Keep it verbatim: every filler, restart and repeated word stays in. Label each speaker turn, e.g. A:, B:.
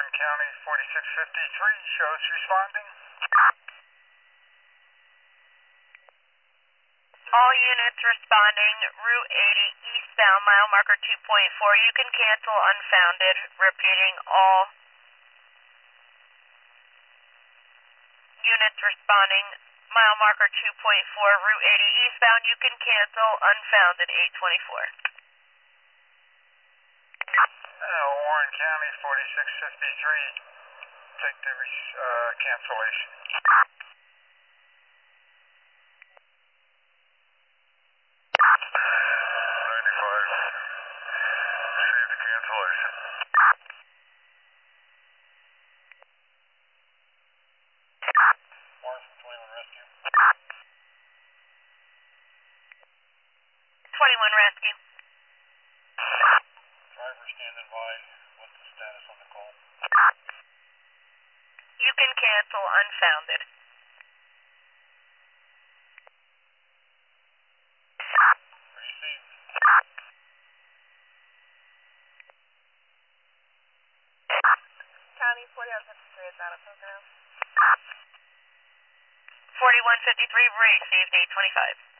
A: Warren County forty-six fifty-three shows responding.
B: All units responding, Route eighty eastbound, mile marker two point four. You can cancel unfounded. Repeating, all units responding, mile marker two point four, Route eighty eastbound. You can cancel unfounded, eight twenty-four.
A: Uh, Warren County forty-six fifty-three, take the uh, cancellation. ninety-five, receive the cancellation. Warren from twenty-one Rescue.
B: twenty-one Rescue.
A: Driver standing by. What's the status on the call?
B: You can cancel unfounded.
A: Receive.
B: County forty-one fifty-three is not a program. forty-one fifty-three received, eight twenty-five.